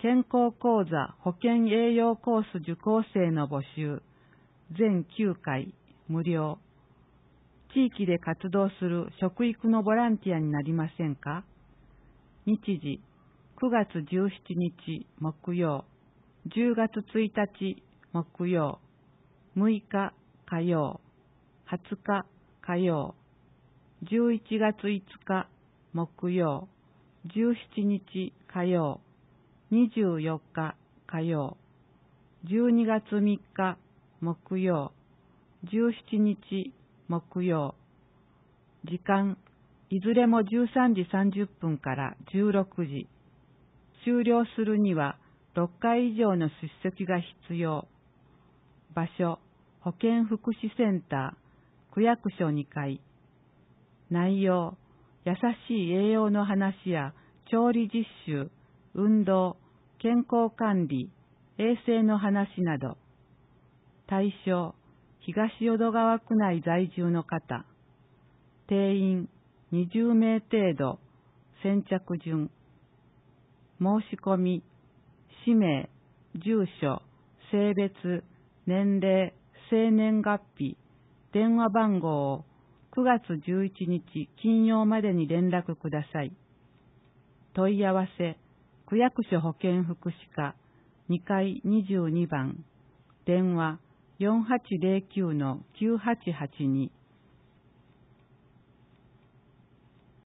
健康講座保健栄養コース受講生の募集、全9回無料。地域で活動する食育のボランティアになりませんか？日時、9月17日木曜、10月1日木曜、6日火曜、20日火曜、11月5日木曜、17日火曜、24日火曜、12月3日木曜、17日木曜。時間、いずれも13時30分から16時。終了するには6回以上の出席が必要。場所、保健福祉センター、区役所2階。内容、優しい栄養の話や調理実習、運動、健康管理、衛生の話など。対象、東淀川区内在住の方。定員20名程度。先着順。申し込み、氏名、住所、性別、年齢、生年月日、電話番号を9月11日金曜までに連絡ください。問い合わせ、区役所保健福祉課2階22番、電話4809-9882